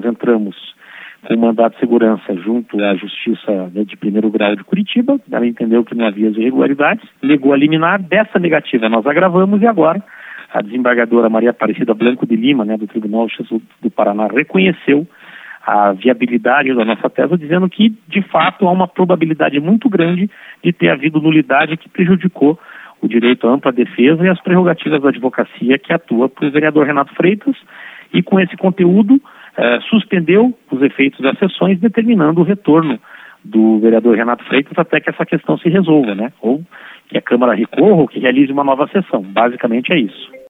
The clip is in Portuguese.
entramos com mandado de segurança junto à Justiça de Primeiro Grau de Curitiba. Ela entendeu que não havia irregularidades, negou a liminar. Dessa negativa nós agravamos e agora a desembargadora Maria Aparecida Blanco de Lima, do Tribunal de Justiça do Paraná, reconheceu a viabilidade da nossa tese, dizendo que, de fato, há uma probabilidade muito grande de ter havido nulidade que prejudicou o direito à ampla defesa e as prerrogativas da advocacia que atua para o vereador Renato Freitas, e com esse conteúdo suspendeu os efeitos das sessões, determinando o retorno do vereador Renato Freitas até que essa questão se resolva, ou que a Câmara recorra ou que realize uma nova sessão. Basicamente é isso.